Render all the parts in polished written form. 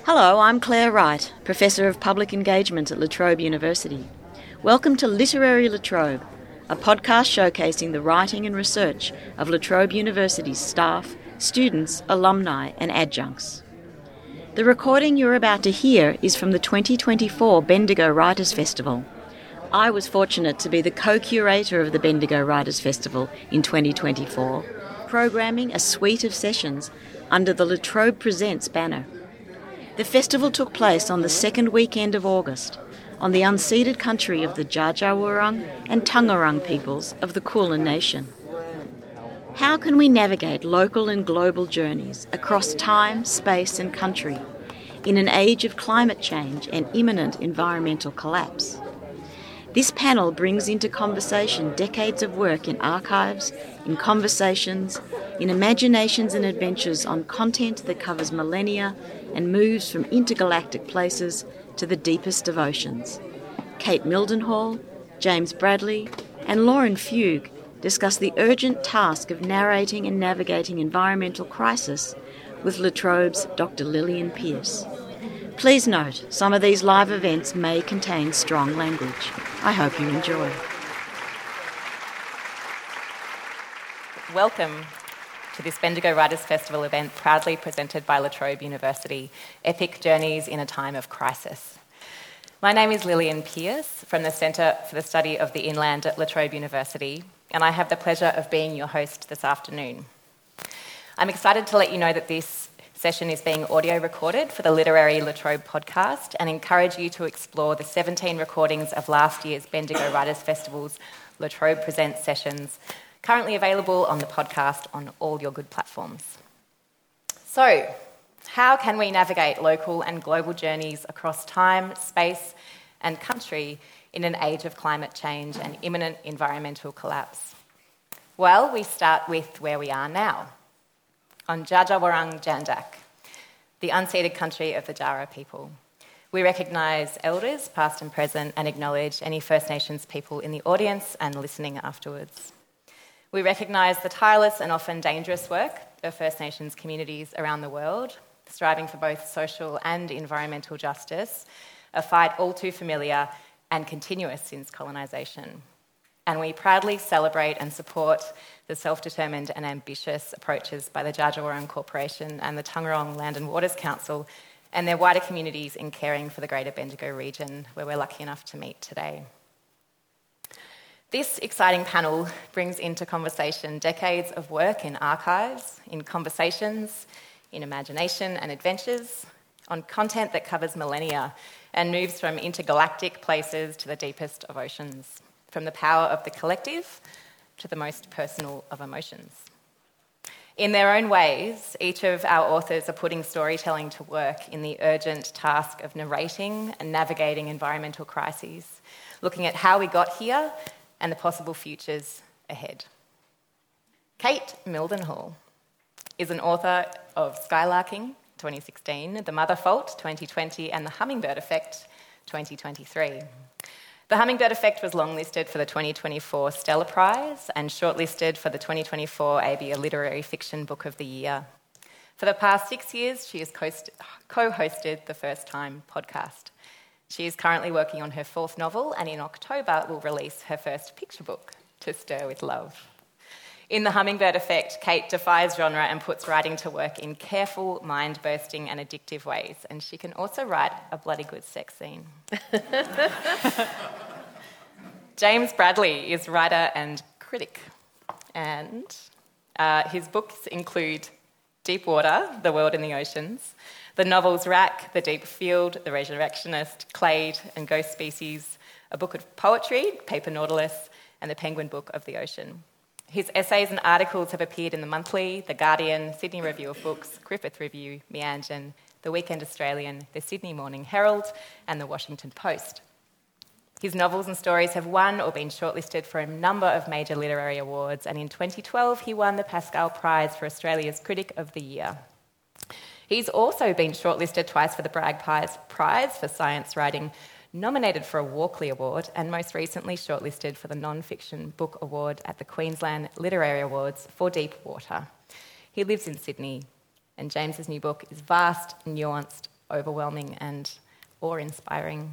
Hello, I'm Claire Wright, Professor of Public Engagement at La Trobe University. Welcome to Literary La Trobe, a podcast showcasing the writing and research of La Trobe University's staff, students, alumni and adjuncts. The recording you're about to hear is from the 2024 Bendigo Writers' Festival. I was fortunate to be the co-curator of the Bendigo Writers' Festival in 2024, programming a suite of sessions under the La Trobe Presents banner. The festival took place on the second weekend of August, on the unceded country of the Dja Dja Wurrung and Taungurung peoples of the Kulin Nation. How can we navigate local and global journeys across time, space and country in an age of climate change and imminent environmental collapse? This panel brings into conversation decades of work in archives, in conversations, in imaginations and adventures on content that covers millennia and moves from intergalactic places to the deepest of oceans. Kate Mildenhall, James Bradley and Lauren Fugue discuss the urgent task of narrating and navigating environmental crisis with La Trobe's Dr. Lillian Pearce. Please note, some of these live events may contain strong language. I hope you enjoy. Welcome to this Bendigo Writers' Festival event proudly presented by La Trobe University, Epic Journeys in a Time of Crisis. My name is Lillian Pearce from the Centre for the Study of the Inland at La Trobe University, and I have the pleasure of being your host this afternoon. I'm excited to let you know that this session is being audio recorded for the Literary La Trobe podcast and encourage you to explore the 17 recordings of last year's Bendigo Writers' Festival's La Trobe Presents sessions, currently available on the podcast on all your good platforms. So, how can we navigate local and global journeys across time, space and country in an age of climate change and imminent environmental collapse? Well, we start with where we are now, on Dja Dja Wurrung Jandak, the unceded country of the Djara people. We recognise elders, past and present, and acknowledge any First Nations people in the audience and listening afterwards. We recognise the tireless and often dangerous work of First Nations communities around the world, striving for both social and environmental justice, a fight all too familiar and continuous since colonisation. And we proudly celebrate and support the self-determined and ambitious approaches by the Dja Dja Wurrung Corporation and the Taungurung Land and Waters Council and their wider communities in caring for the Greater Bendigo region, where we're lucky enough to meet today. This exciting panel brings into conversation decades of work in archives, in conversations, in imagination and adventures, on content that covers millennia and moves from intergalactic places to the deepest of oceans, from the power of the collective to the most personal of emotions. In their own ways, each of our authors are putting storytelling to work in the urgent task of narrating and navigating environmental crises, looking at how we got here and the possible futures ahead. Kate Mildenhall is an author of Skylarking 2016, The Mother Fault 2020 and The Hummingbird Effect 2023. The Hummingbird Effect was longlisted for the 2024 Stella Prize and shortlisted for the 2024 ABA Literary Fiction Book of the Year. For the past 6 years, she has co-hosted the First Time podcast. She is currently working on her fourth novel and in October will release her first picture book, To Stir with Love. In The Hummingbird Effect, Kate defies genre and puts writing to work in careful, mind-bursting and addictive ways, and she can also write a bloody good sex scene. James Bradley is writer and critic, and his books include Deep Water, The World in the Oceans, the novels Rack, The Deep Field, The Resurrectionist, Clade and Ghost Species, a book of poetry, Paper Nautilus, and the Penguin Book of the Ocean. His essays and articles have appeared in The Monthly, The Guardian, Sydney Review of Books, Griffith Review, Meanjin, The Weekend Australian, The Sydney Morning Herald, and The Washington Post. His novels and stories have won or been shortlisted for a number of major literary awards, and in 2012 he won the Pascal Prize for Australia's Critic of the Year. He's also been shortlisted twice for the Bragg Prize for Science Writing, nominated for a Walkley Award, and most recently shortlisted for the Non-Fiction Book Award at the Queensland Literary Awards for Deep Water. He lives in Sydney, and James's new book is vast, nuanced, overwhelming and awe-inspiring.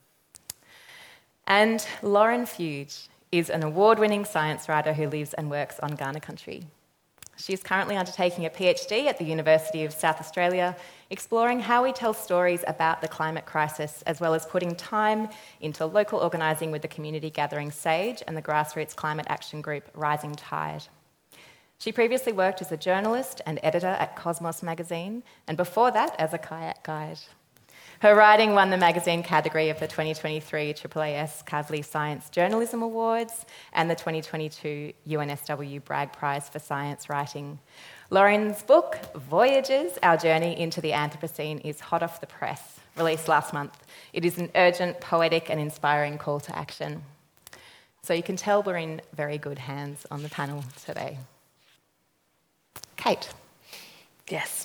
And Lauren Fuge is an award-winning science writer who lives and works on Kaurna country. She's currently undertaking a PhD at the University of South Australia, exploring how we tell stories about the climate crisis, as well as putting time into local organising with the community gathering SAGE and the grassroots climate action group Rising Tide. She previously worked as a journalist and editor at Cosmos magazine, and before that as a kayak guide. Her writing won the magazine category of the 2023 AAAS Kavli Science Journalism Awards and the 2022 UNSW Bragg Prize for Science Writing. Lauren's book, Voyages, Our Journey into the Anthropocene, is hot off the press, released last month. It is an urgent, poetic and inspiring call to action. So you can tell we're in very good hands on the panel today. Kate. Yes.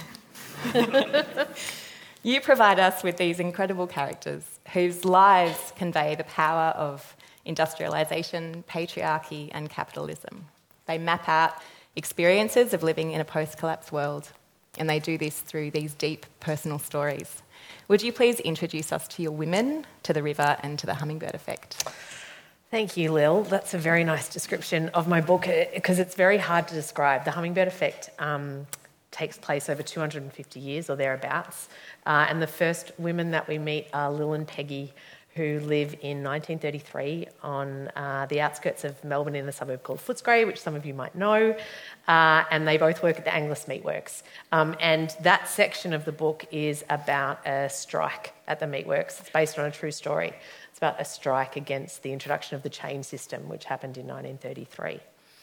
You provide us with these incredible characters whose lives convey the power of industrialisation, patriarchy and capitalism. They map out experiences of living in a post-collapse world, and they do this through these deep personal stories. Would you please introduce us to your women, to the river and to the hummingbird effect? Thank you, Lil. That's a very nice description of my book because it's very hard to describe. The hummingbird effect takes place over 250 years or thereabouts. And the first women that we meet are Lil and Peggy, who live in 1933 on the outskirts of Melbourne in a suburb called Footscray, which some of you might know. And they both work at the Angliss Meatworks. And that section of the book is about a strike at the meatworks. It's based on a true story. It's about a strike against the introduction of the chain system, which happened in 1933.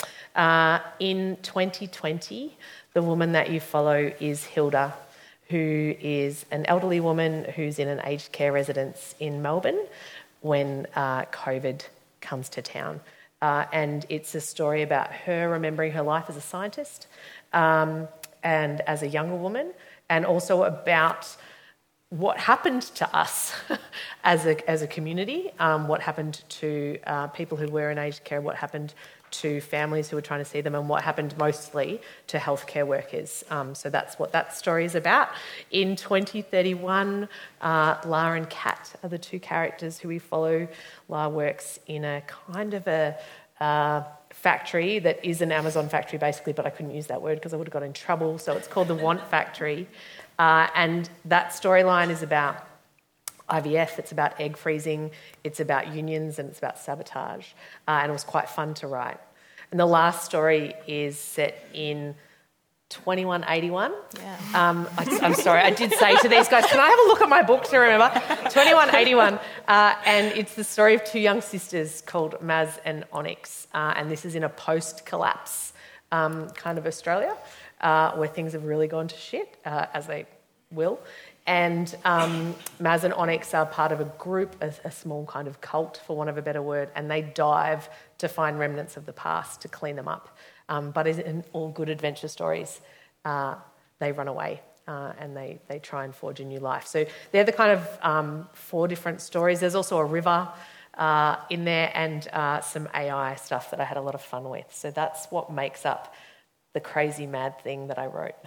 In 2020, the woman that you follow is Hilda, who is an elderly woman who's in an aged care residence in Melbourne when COVID comes to town. And it's a story about her remembering her life as a scientist and as a younger woman, and also about what happened to us as a community, what happened to people who were in aged care, what happened to families who were trying to see them, and what happened mostly to healthcare workers. So that's what that story is about. In 2031, Lara and Kat are the two characters who we follow. Lara works in a kind of a factory that is an Amazon factory, basically, but I couldn't use that word because I would have got in trouble. So it's called the Want Factory. And that storyline is about IVF, it's about egg freezing, it's about unions, and it's about sabotage. And it was quite fun to write. And the last story is set in 2181. Yeah. I'm sorry, I did say to these guys, can I have a look at my book to remember? 2181. And it's the story of two young sisters called Maz and Onyx. And this is in a post-collapse kind of Australia, where things have really gone to shit, as they will. And Maz and Onyx are part of a group, a small kind of cult, for want of a better word, and they dive to find remnants of the past to clean them up. But as in all good adventure stories, they run away and they try and forge a new life. So they're the kind of 4 different stories. There's also a river in there and some AI stuff that I had a lot of fun with. So that's what makes up the crazy mad thing that I wrote.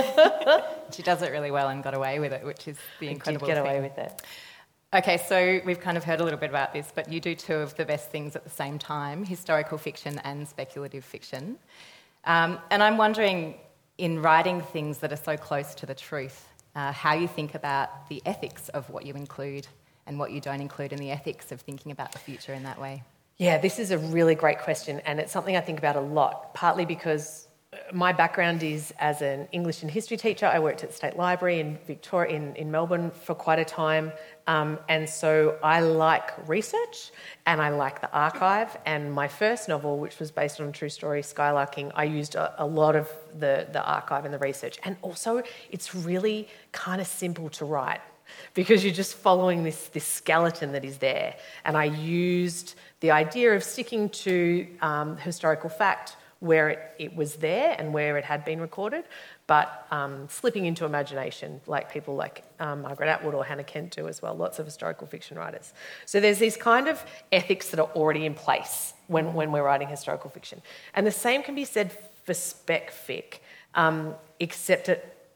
She does it really well and got away with it, which is the incredible thing. I did get away with it. Okay, so we've kind of heard a little bit about this, but you do 2 of the best things at the same time, historical fiction and speculative fiction. And I'm wondering, in writing things that are so close to the truth, how you think about the ethics of what you include and what you don't include, and the ethics of thinking about the future in that way. Yeah, this is a really great question, and it's something I think about a lot, partly because my background is as an English and history teacher. I worked at the State Library in Victoria, in Melbourne for quite a time. And so I like research and I like the archive. And my first novel, which was based on a true story, Skylarking, I used a lot of the archive and the research. And also it's really kind of simple to write because you're just following this skeleton that is there. And I used the idea of sticking to historical fact where it was there and where it had been recorded, but slipping into imagination, like people like Margaret Atwood or Hannah Kent do as well, lots of historical fiction writers. So there's these kind of ethics that are already in place when we're writing historical fiction. And the same can be said for spec fic, except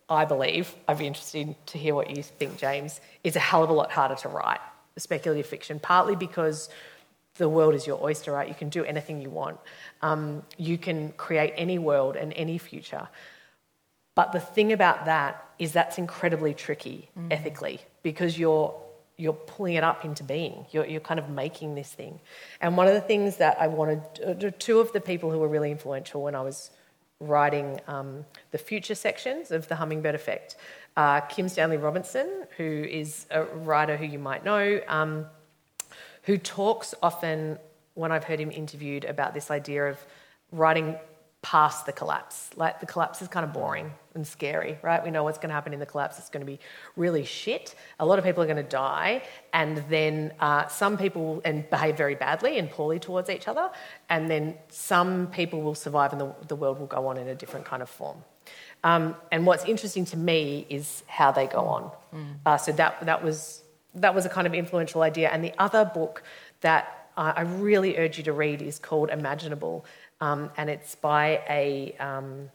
I believe, I'd be interested to hear what you think, James, is a hell of a lot harder to write speculative fiction, partly because the world is your oyster, right? You can do anything you want. You can create any world and any future. But the thing about that is that's incredibly tricky ethically, because you're pulling it up into being. You're kind of making this thing. And one of the things that I wanted, two of the people who were really influential when I was writing the future sections of The Hummingbird Effect, Kim Stanley Robinson, who is a writer who you might know, who talks often, when I've heard him interviewed, about this idea of writing past the collapse. Like, the collapse is kind of boring and scary, right? We know what's going to happen in the collapse. It's going to be really shit. A lot of people are going to die, and then some people and behave very badly and poorly towards each other, and then some people will survive and the world will go on in a different kind of form. And what's interesting to me is how they go on. So that was a kind of influential idea. And the other book that I really urge you to read is called Imaginable, and it's by an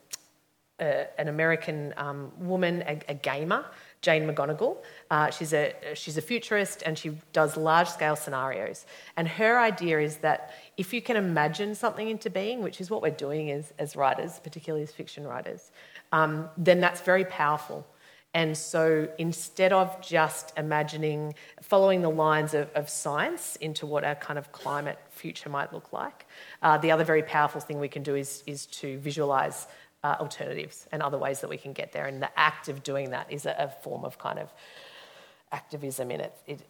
American woman, a gamer, Jane McGonigal. She's a futurist, and she does large-scale scenarios. And her idea is that if you can imagine something into being, which is what we're doing as writers, particularly as fiction writers, then that's very powerful. And so instead of just imagining, following the lines of science into what our kind of climate future might look like, the other very powerful thing we can do is to visualise alternatives and other ways that we can get there. And the act of doing that is a form of kind of activism in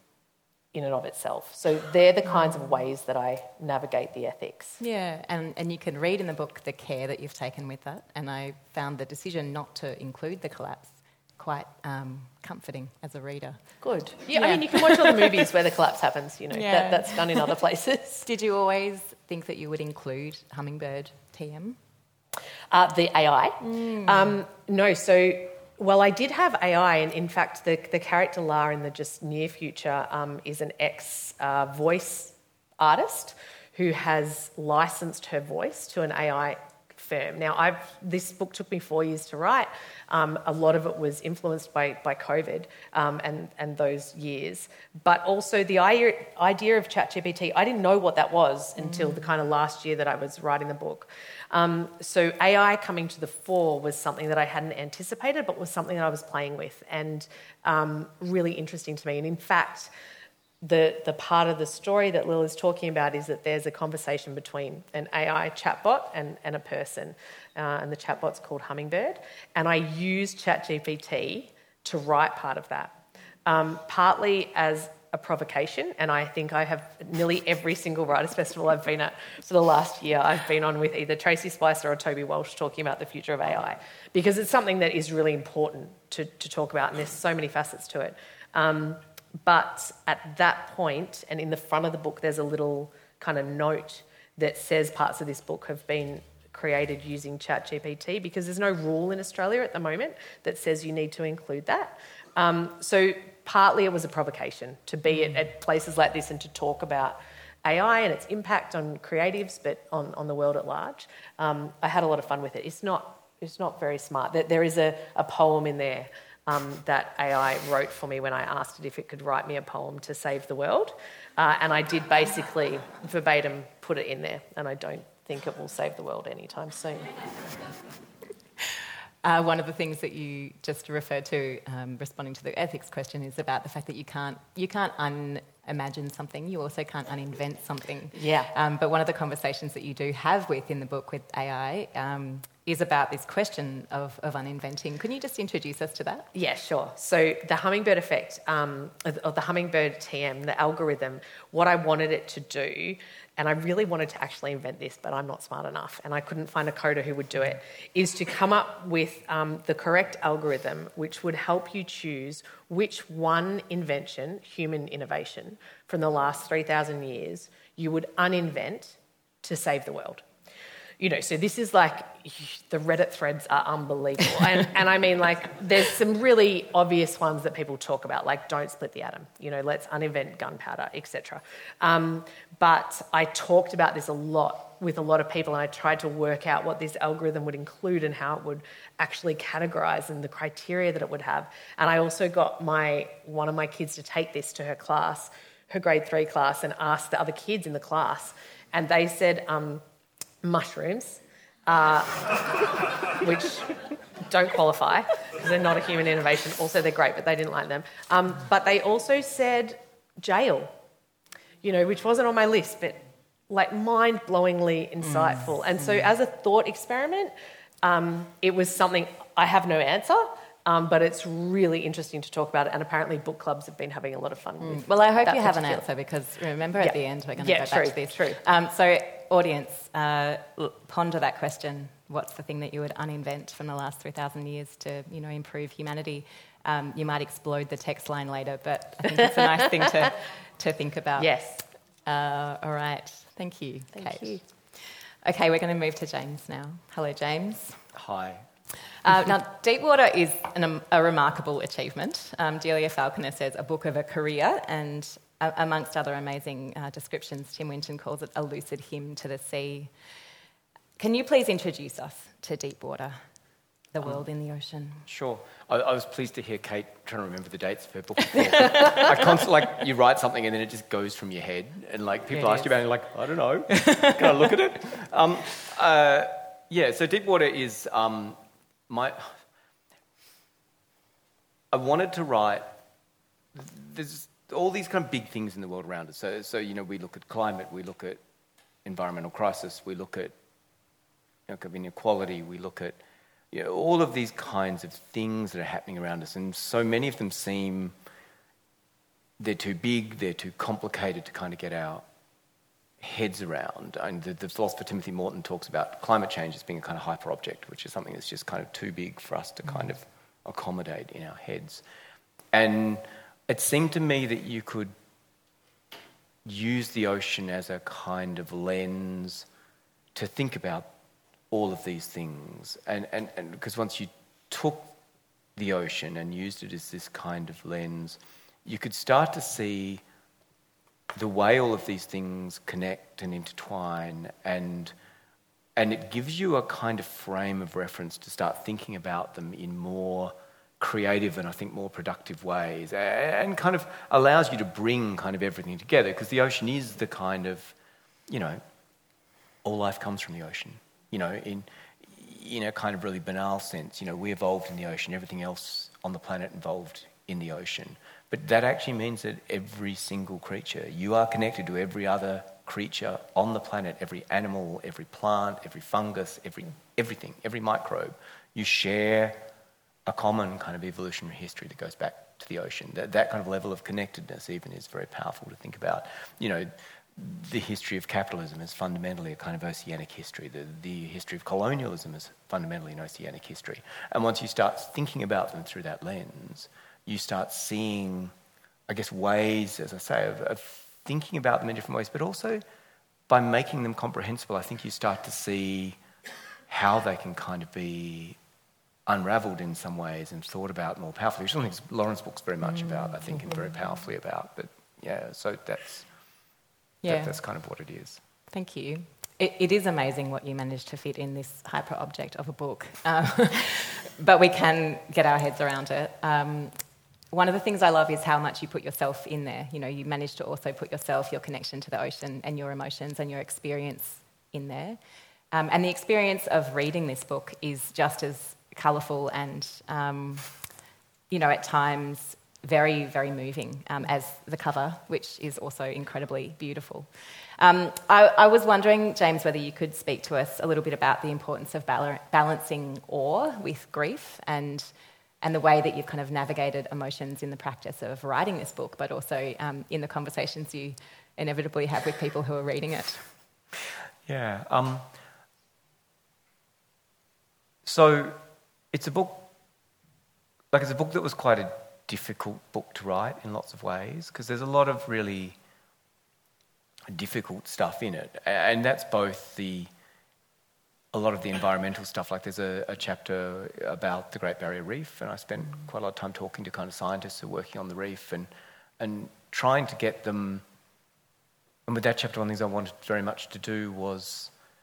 and of itself. So they're the kinds of ways that I navigate the ethics. Yeah, and you can read in the book the care that you've taken with that. And I found the decision not to include the collapse quite comforting as a reader. Good. Yeah, I mean, you can watch all the movies where the collapse happens, that's done in other places. Did you always think that you would include Hummingbird TM? The AI? No, so, well, I did have AI, and in fact, the character La in the just near future is an ex-voice artist who has licensed her voice to an AI firm. Now, this book took me 4 years to write. A lot of it was influenced by COVID and those years. But also the idea of ChatGPT, I didn't know what that was until the kind of last year that I was writing the book. So AI coming to the fore was something that I hadn't anticipated, but was something that I was playing with, and really interesting to me. And in fact, the part of the story that Lil is talking about is that there's a conversation between an AI chatbot and a person, and the chatbot's called Hummingbird, and I used ChatGPT to write part of that, partly as a provocation, and I think I have nearly every single Writers' Festival I've been at for the last year, I've been on with either Tracy Spicer or Toby Walsh talking about the future of AI, because it's something that is really important to talk about, and there's so many facets to it. But at that point, and in the front of the book, there's a little kind of note that says parts of this book have been created using ChatGPT, because there's no rule in Australia at the moment that says you need to include that. So partly it was a provocation to be at places like this and to talk about AI and its impact on creatives, but on the world at large. I had a lot of fun with it. It's not very smart. There is a poem in there that AI wrote for me when I asked it if it could write me a poem to save the world. And I did basically verbatim put it in there, and I don't think it will save the world anytime soon. One of the things that you just referred to, responding to the ethics question, is about the fact that you can't unimagine something. You also can't uninvent something. Yeah. But one of the conversations that you do have in the book with AI is about this question of uninventing. Can you just introduce us to that? Yeah, sure. So the Hummingbird Effect, or the Hummingbird TM, the algorithm, what I wanted it to do, and I really wanted to actually invent this, but I'm not smart enough, and I couldn't find a coder who would do it, is to come up with the correct algorithm which would help you choose which one invention, human innovation, from the last 3,000 years you would uninvent to save the world. So this is like, the Reddit threads are unbelievable. And I mean, like, there's some really obvious ones that people talk about, like don't split the atom, let's uninvent gunpowder, etc. But I talked about this a lot with a lot of people, and I tried to work out what this algorithm would include and how it would actually categorise and the criteria that it would have. And I also got one of my kids to take this to her class, her grade 3 class, and ask the other kids in the class. And they said mushrooms, which don't qualify because they're not a human innovation. Also, they're great, but they didn't like them. But they also said jail, which wasn't on my list, but like mind-blowingly insightful. And so as a thought experiment, it was something I have no answer, but it's really interesting to talk about it, and apparently book clubs have been having a lot of fun with Well, I hope that you have an particular- answer, because remember at the end we're going to go back to this. True. So audience, ponder that question. What's the thing that you would uninvent from the last 3,000 years to, improve humanity? You might explode the text line later, but I think it's a nice thing to think about. Yes. All right. Thank you, Kate. Thank you. Okay, we're going to move to James now. Hello, James. Hi. Now, Deepwater is a remarkable achievement. Delia Falconer says a book of a career, and amongst other amazing descriptions, Tim Winton calls it a lucid hymn to the sea. Can you please introduce us to Deepwater, the world in the ocean? Sure. I was pleased to hear Kate trying to remember the dates of her book. I constantly, you write something and then it just goes from your head, and people ask you about it, and you're like, I don't know. Can I look at it? So Deepwater is I wanted to write. There's all these kind of big things in the world around us. So we look at climate, we look at environmental crisis, we look at inequality, we look at all of these kinds of things that are happening around us, and so many of them seem they're too big, they're too complicated to kind of get our heads around. And the philosopher Timothy Morton talks about climate change as being a kind of hyper object, which is something that's just kind of too big for us to kind of accommodate in our heads. And it seemed to me that you could use the ocean as a kind of lens to think about all of these things, and because once you took the ocean and used it as this kind of lens, you could start to see the way all of these things connect and intertwine, and it gives you a kind of frame of reference to start thinking about them in more creative and I think more productive ways, and kind of allows you to bring kind of everything together, because the ocean is the kind of, all life comes from the ocean. In a kind of really banal sense, we evolved in the ocean, everything else on the planet evolved in the ocean. But that actually means that every single creature, you are connected to every other creature on the planet, every animal, every plant, every fungus, everything, every microbe. You share a common kind of evolutionary history that goes back to the ocean. That kind of level of connectedness even is very powerful to think about. The history of capitalism is fundamentally a kind of oceanic history. The history of colonialism is fundamentally an oceanic history. And once you start thinking about them through that lens, you start seeing, I guess, ways, as I say, of thinking about them in different ways, but also by making them comprehensible, I think you start to see how they can kind of be unravelled in some ways and thought about more powerfully, which is something Lauren's book's very much about, I think, and very powerfully about. But so that's kind of what it is. Thank you. It is amazing what you managed to fit in this hyper object of a book, but we can get our heads around it. One of the things I love is how much you put yourself in there. You managed to also put yourself, your connection to the ocean and your emotions and your experience in there. And the experience of reading this book is just as colourful and, at times very, very moving as the cover, which is also incredibly beautiful. I was wondering, James, whether you could speak to us a little bit about the importance of balancing awe with grief and the way that you've kind of navigated emotions in the practice of writing this book, but also in the conversations you inevitably have with people who are reading it. Yeah. So it's a book that was quite a difficult book to write in lots of ways, because there's a lot of really difficult stuff in it, and that's both a lot of the environmental stuff. Like there's a chapter about the Great Barrier Reef, and I spent quite a lot of time talking to kind of scientists who are working on the reef and trying to get them. And with that chapter, one of the things I wanted very much to do was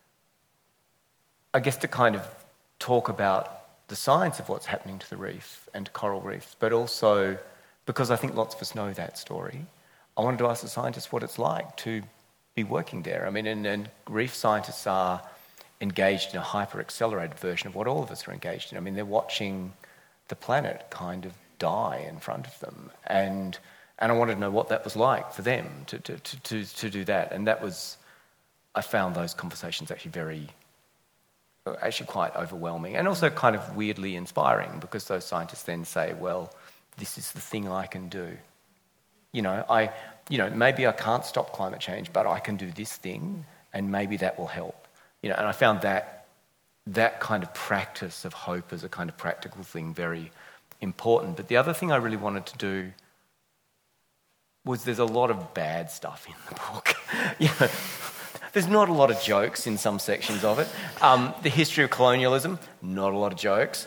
I guess, to kind of talk about the science of what's happening to the reef and to coral reefs, but also because I think lots of us know that story, I wanted to ask the scientists what it's like to be working there. I mean, and reef scientists are engaged in a hyper-accelerated version of what all of us are engaged in. I mean, they're watching the planet kind of die in front of them, and I wanted to know what that was like for them to do that. And that was, I found those conversations actually quite overwhelming, and also kind of weirdly inspiring, because those scientists then say, well, this is the thing I can do. Maybe I can't stop climate change, but I can do this thing, and maybe that will help. And I found that kind of practice of hope as a kind of practical thing very important. But the other thing I really wanted to do was, there's a lot of bad stuff in the book. There's not a lot of jokes in some sections of it. The history of colonialism, not a lot of jokes.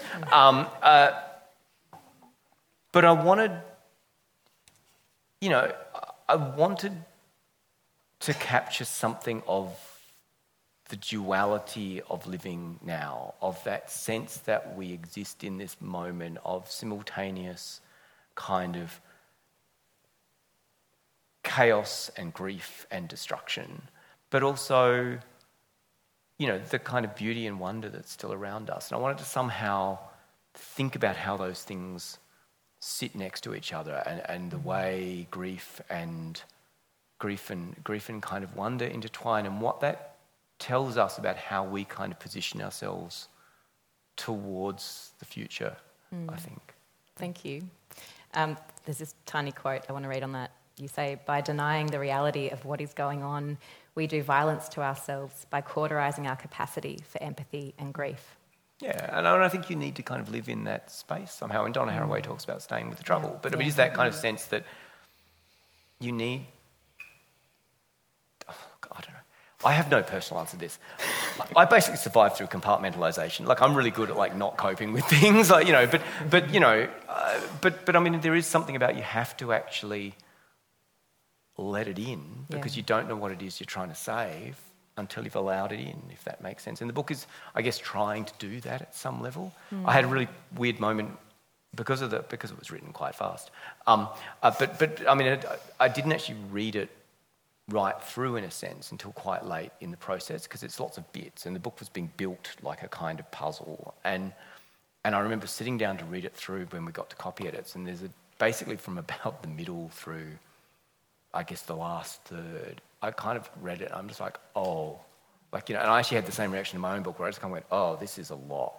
But I wanted to capture something of the duality of living now, of that sense that we exist in this moment of simultaneous kind of chaos and grief and destruction, but also, the kind of beauty and wonder that's still around us. And I wanted to somehow think about how those things sit next to each other, and the way grief and kind of wonder intertwine, and what that tells us about how we kind of position ourselves towards the future, I think. Thank you. There's this tiny quote I want to read on that. You say, by denying the reality of what is going on, we do violence to ourselves by cauterising our capacity for empathy and grief. Yeah, and I think you need to kind of live in that space somehow. And Donna Haraway talks about staying with the trouble. But it is that kind of sense that you need... I don't know. I have no personal answer to this. I basically survive through compartmentalisation. Like, I'm really good at, not coping with things. But I mean, there is something about, you have to actually let it in, because you don't know what it is you're trying to save until you've allowed it in, if that makes sense. And the book is, I guess, trying to do that at some level. I had a really weird moment because it was written quite fast. But I mean, I didn't actually read it right through, in a sense, until quite late in the process, because it's lots of bits, and the book was being built like a kind of puzzle. And I remember sitting down to read it through when we got to copy edits, and there's basically from about the middle through, I guess, the last third, I kind of read it, and I'm just like, and I actually had the same reaction in my own book, where I just kind of went, oh, this is a lot,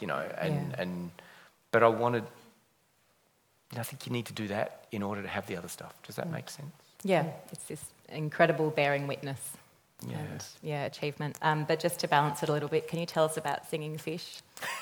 but I wanted, I think you need to do that in order to have the other stuff. Does that make sense? Yeah, it's this incredible bearing witness and achievement. But just to balance it a little bit, can you tell us about Singing Fish?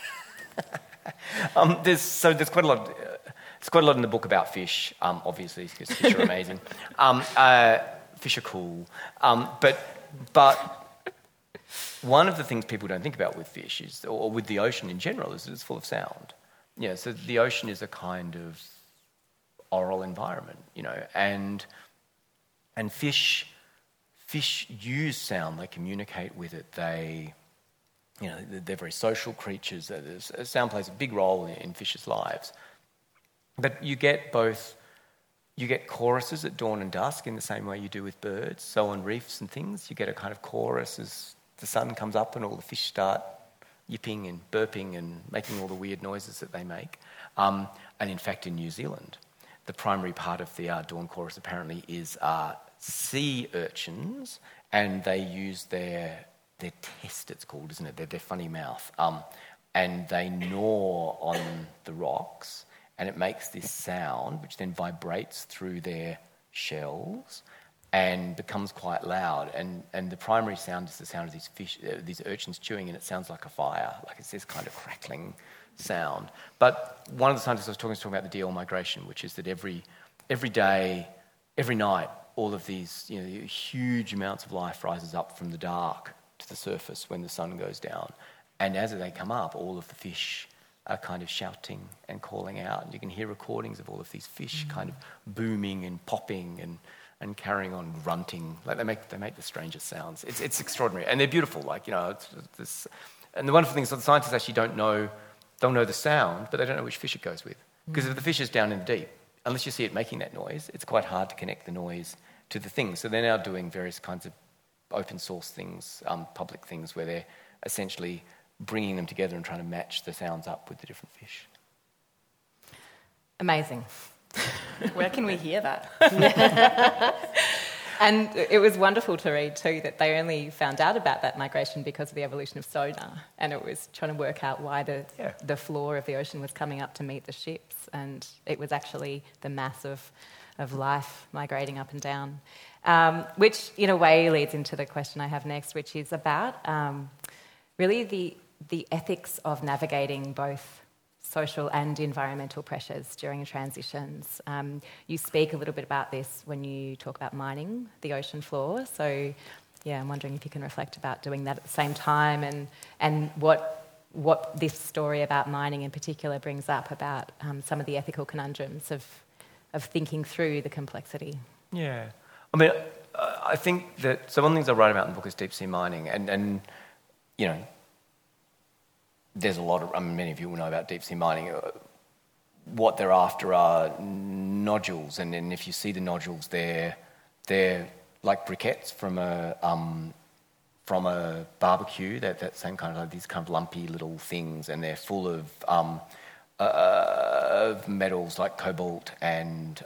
There's quite a lot. There's quite a lot in the book about fish, obviously, because fish are amazing. Fish are cool, but one of the things people don't think about with fish is, or with the ocean in general, is that it's full of sound. So the ocean is a kind of oral environment, and fish use sound. They communicate with it. They're very social creatures. Sound plays a big role in fish's lives. But you get choruses at dawn and dusk in the same way you do with birds. So on reefs and things, you get a kind of chorus as the sun comes up and all the fish start yipping and burping and making all the weird noises that they make. And in fact, in New Zealand, the primary part of the dawn chorus apparently is sea urchins, and they use their test, it's called, isn't it? Their funny mouth. And they gnaw on the rocks, and it makes this sound, which then vibrates through their shells and becomes quite loud. And the primary sound is the sound of these urchins chewing, and it sounds like a fire, like it's this kind of crackling sound. But one of the scientists I was talking about the DL migration, which is that every day, every night, all of these huge amounts of life rises up from the dark to the surface when the sun goes down. And as they come up, all of the fish are kind of shouting and calling out. And you can hear recordings of all of these fish kind of booming and popping and carrying on grunting. Like they make the strangest sounds. It's extraordinary. And they're beautiful. And the wonderful thing is that the scientists actually don't know, they'll know the sound, but they don't know which fish it goes with. Because if the fish is down in the deep, unless you see it making that noise, it's quite hard to connect the noise to the thing. So they're now doing various kinds of open source things, public things, where they're essentially bringing them together and trying to match the sounds up with the different fish. Amazing. Where can we hear that? And it was wonderful to read too that they only found out about that migration because of the evolution of sonar, and it was trying to work out why the floor of the ocean was coming up to meet the ships, and it was actually the mass of life migrating up and down, which in a way leads into the question I have next, which is about really the ethics of navigating both social and environmental pressures during transitions. You speak a little bit about this when you talk about mining the ocean floor. So, yeah, I'm wondering if you can reflect about doing that at the same time and what this story about mining in particular brings up about some of the ethical conundrums of thinking through the complexity. Yeah. I mean, I think that... So one of the things I write about in the book is deep-sea mining, and you know, there's a lot of... many of you will know about deep-sea mining. What they're after are nodules, and then if you see the nodules, they're like briquettes from a barbecue. That same kind of, like, these kind of lumpy little things, and they're full of metals like cobalt and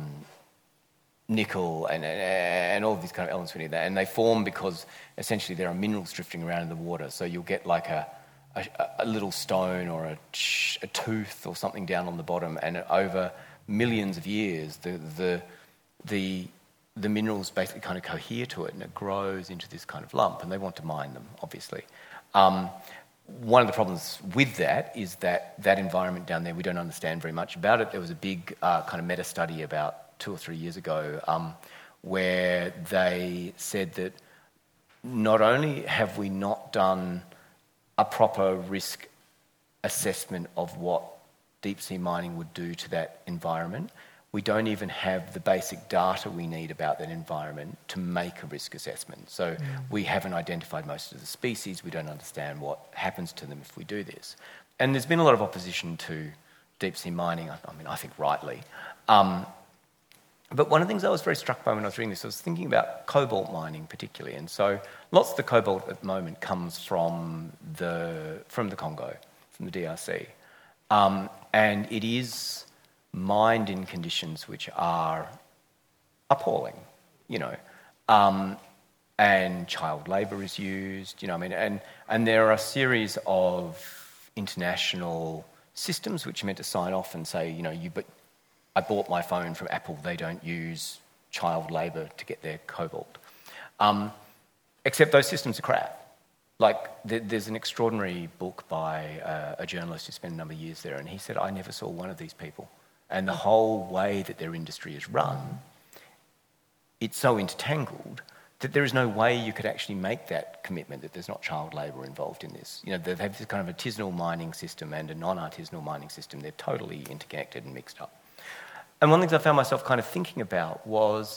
nickel and all of these kind of elements we need that. And they form because essentially there are minerals drifting around in the water. So you'll get like a little stone or a tooth or something down on the bottom, and over millions of years the minerals basically kind of cohere to it, and it grows into this kind of lump, and they want to mine them, obviously. One of the problems with that is that environment down there, we don't understand very much about it. There was a big kind of meta-study about 2 or 3 years ago where they said that not only have we not done a proper risk assessment of what deep-sea mining would do to that environment, we don't even have the basic data we need about that environment to make a risk assessment. So we haven't identified most of the species. We don't understand what happens to them if we do this. And there's been a lot of opposition to deep-sea mining, I mean, I think rightly. But one of the things I was very struck by when I was reading this, I was thinking about cobalt mining particularly. And so lots of the cobalt at the moment comes from the Congo, from the DRC. And it is mined in conditions which are appalling, you know. And child labour is used, you know, I mean, and there are a series of international systems which are meant to sign off and say, you know, but I bought my phone from Apple, they don't use child labour to get their cobalt. Except those systems are crap. Like, there's an extraordinary book by a journalist who spent a number of years there, and he said, I never saw one of these people. And the whole way that their industry is run, it's so intertangled that there is no way you could actually make that commitment that there's not child labour involved in this. You know, they have this kind of artisanal mining system and a non-artisanal mining system. They're totally interconnected and mixed up. And one of the things I found myself kind of thinking about was,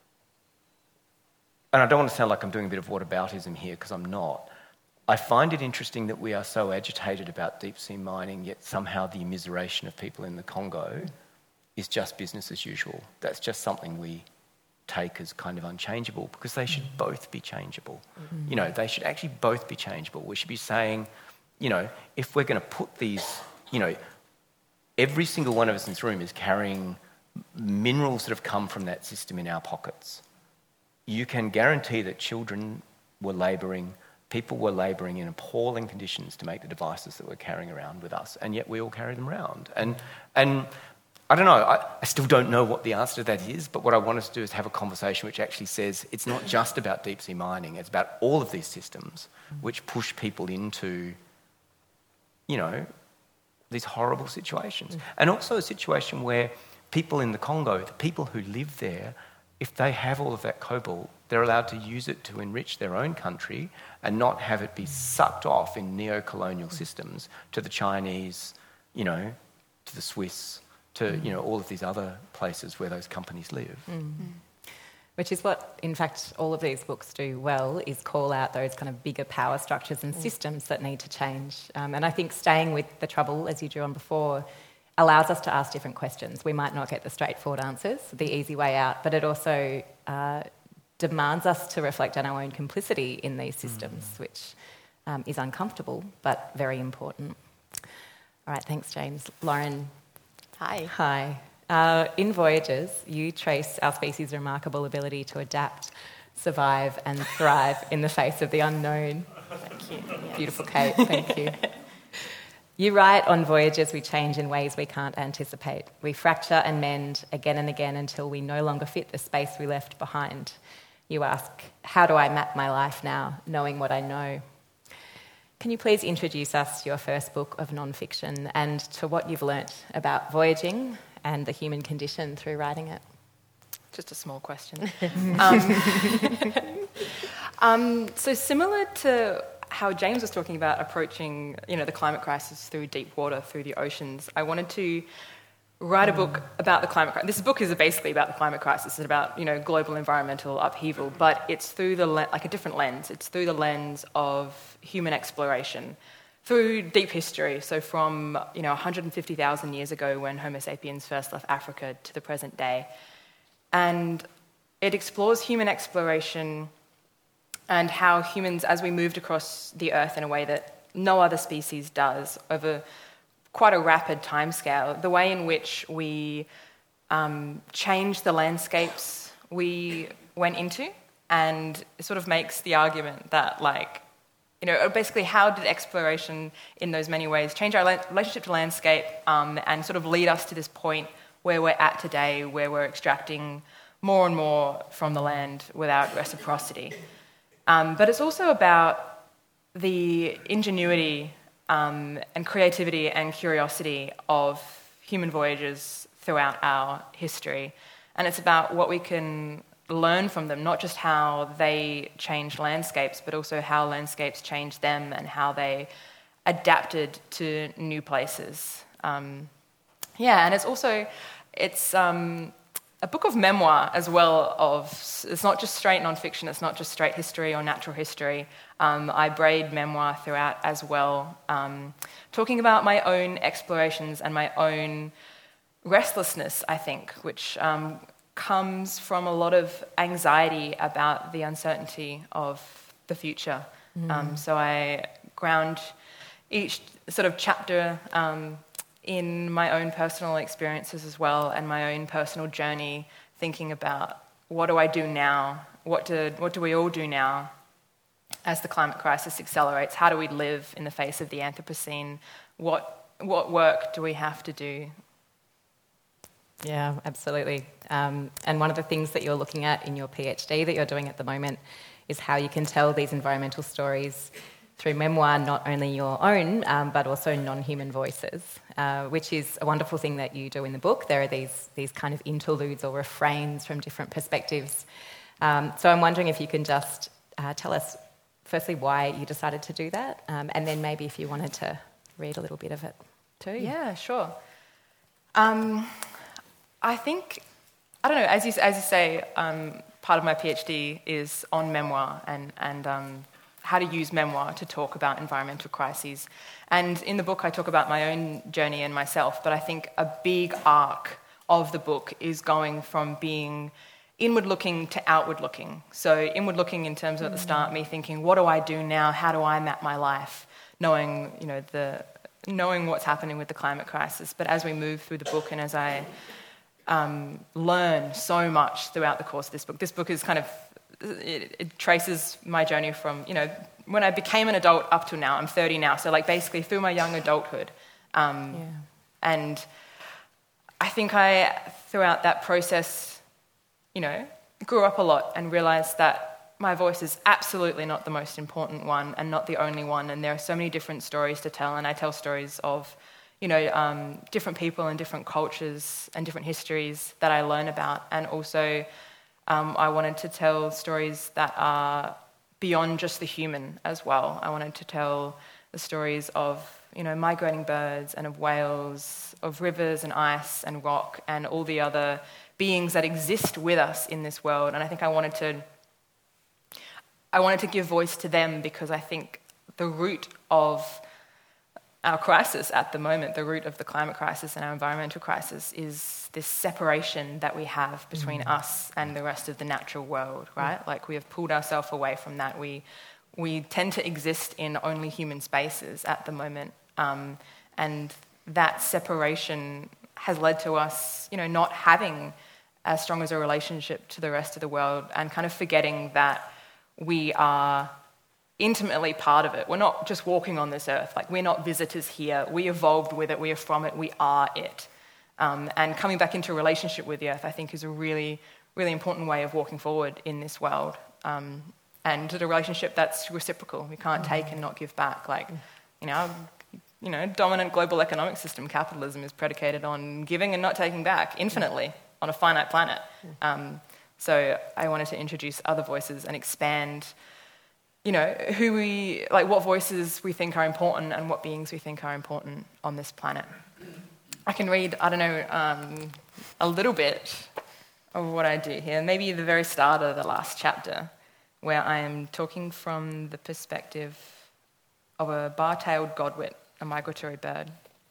and I don't want to sound like I'm doing a bit of whataboutism here because I'm not, I find it interesting that we are so agitated about deep-sea mining, yet somehow the immiseration of people in the Congo is just business as usual. That's just something we take as kind of unchangeable, because they should both be changeable. You know, they should actually both be changeable. We should be saying, you know, if we're going to put these, you know, every single one of us in this room is carrying minerals that have come from that system in our pockets. You can guarantee that children were labouring, people were labouring in appalling conditions to make the devices that we're carrying around with us, and yet we all carry them around. And I don't know, I still don't know what the answer to that is, but what I want us to do is have a conversation which actually says it's not just about deep-sea mining, it's about all of these systems which push people into, you know, these horrible situations. And also a situation where people in the Congo, the people who live there, if they have all of that cobalt, they're allowed to use it to enrich their own country and not have it be sucked off in neo-colonial systems to the Chinese, you know, to the Swiss, to, you know, all of these other places where those companies live. which is what, in fact, all of these books do well, is call out those kind of bigger power structures and systems that need to change. And I think staying with the trouble, as you drew on before, allows us to ask different questions. We might not get the straightforward answers, the easy way out, but it also demands us to reflect on our own complicity in these systems, which is uncomfortable but very important. All right, thanks, James. Lauren. Hi. In Voyages, you trace our species' remarkable ability to adapt, survive and thrive in the face of the unknown. Thank you. Yes. Beautiful, Kate. Thank you. You write, on Voyages we change in ways we can't anticipate. We fracture and mend again and again until we no longer fit the space we left behind. You ask, how do I map my life now, knowing what I know? Can you please introduce us to your first book of non-fiction and to what you've learnt about voyaging and the human condition through writing it? Just a small question. So similar to how James was talking about approaching, the climate crisis through deep water, through the oceans, I wanted to write a book about the climate crisis. This book is basically about the climate crisis. It's about, global environmental upheaval, but it's through a different lens. It's through the lens of human exploration, through deep history. So from, 150,000 years ago when Homo sapiens first left Africa to the present day. And it explores human exploration and how humans, as we moved across the Earth in a way that no other species does over quite a rapid timescale, the way in which we changed the landscapes we went into, and it sort of makes the argument that, basically how did exploration in those many ways change our relationship to landscape and sort of lead us to this point where we're at today, where we're extracting more and more from the land without reciprocity. But it's also about the ingenuity and creativity and curiosity of human voyagers throughout our history. And it's about what we can learn from them, not just how they changed landscapes, but also how landscapes changed them and how they adapted to new places. And it's a book of memoir as well. It's not just straight non-fiction, it's not just straight history or natural history. I braid memoir throughout as well, talking about my own explorations and my own restlessness, I think, which comes from a lot of anxiety about the uncertainty of the future. So I ground each sort of chapter in my own personal experiences as well, and my own personal journey, thinking about what do I do now? What do we all do now as the climate crisis accelerates? How do we live in the face of the Anthropocene? What work do we have to do? Yeah, absolutely. And one of the things that you're looking at in your PhD that you're doing at the moment is how you can tell these environmental stories through memoir, not only your own, but also non-human voices, which is a wonderful thing that you do in the book. There are these kind of interludes or refrains from different perspectives. So I'm wondering if you can just tell us, firstly, why you decided to do that, and then maybe if you wanted to read a little bit of it too. Yeah, sure. I think, I don't know, as you say, part of my PhD is on memoir and how to use memoir to talk about environmental crises. And in the book, I talk about my own journey and myself, but I think a big arc of the book is going from being inward-looking to outward-looking. So inward-looking in terms of at the start, me thinking, what do I do now? How do I map my life? Knowing what's happening with the climate crisis. But as we move through the book and as I learn so much throughout the course of this book is kind of, it traces my journey from, when I became an adult up to now. I'm 30 now, so basically through my young adulthood. And I think throughout that process, grew up a lot and realised that my voice is absolutely not the most important one and not the only one, and there are so many different stories to tell, and I tell stories of different people and different cultures and different histories that I learn about. And also I wanted to tell stories that are beyond just the human as well. I wanted to tell the stories of migrating birds and of whales, of rivers and ice and rock and all the other beings that exist with us in this world. And I think I wanted to give voice to them because I think the root of our crisis at the moment, the root of the climate crisis and our environmental crisis, is this separation that we have between us and the rest of the natural world, right? Like, we have pulled ourselves away from that. We tend to exist in only human spaces at the moment, and that separation has led to us, not having as strong as a relationship to the rest of the world and kind of forgetting that we are intimately part of it. We're not just walking on this earth. Like, we're not visitors here. We evolved with it. We are from it. We are it. And coming back into a relationship with the earth, I think, is a really, really important way of walking forward in this world. And a relationship that's reciprocal. We can't take and not give back. Like, dominant global economic system, capitalism, is predicated on giving and not taking back infinitely on a finite planet. So I wanted to introduce other voices and expand, what voices we think are important and what beings we think are important on this planet. I can read, a little bit of what I do here. Maybe the very start of the last chapter, where I am talking from the perspective of a bar-tailed godwit, a migratory bird.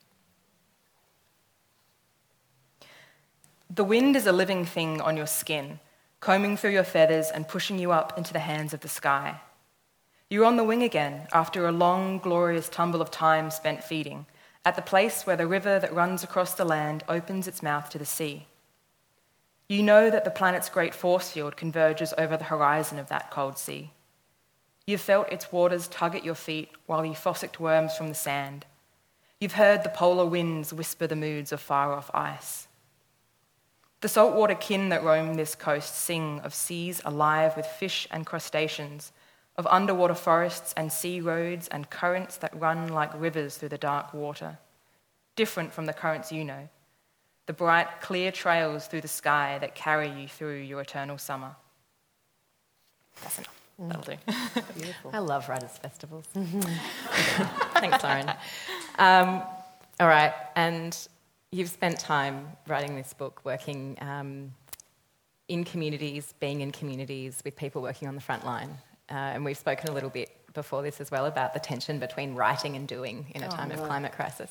The wind is a living thing on your skin, combing through your feathers and pushing you up into the hands of the sky. You're on the wing again after a long, glorious tumble of time spent feeding, at the place where the river that runs across the land opens its mouth to the sea. You know that the planet's great force field converges over the horizon of that cold sea. You've felt its waters tug at your feet while you fossicked worms from the sand. You've heard the polar winds whisper the moods of far-off ice. The saltwater kin that roam this coast sing of seas alive with fish and crustaceans, of underwater forests and sea roads and currents that run like rivers through the dark water, different from the currents you know, the bright, clear trails through the sky that carry you through your eternal summer. That's enough. That'll do. Beautiful. I love writers' festivals. Thanks, Lauren. All right, and you've spent time writing this book, working in communities, being in communities with people working on the front line. And we've spoken a little bit before this as well about the tension between writing and doing in a time of climate crisis.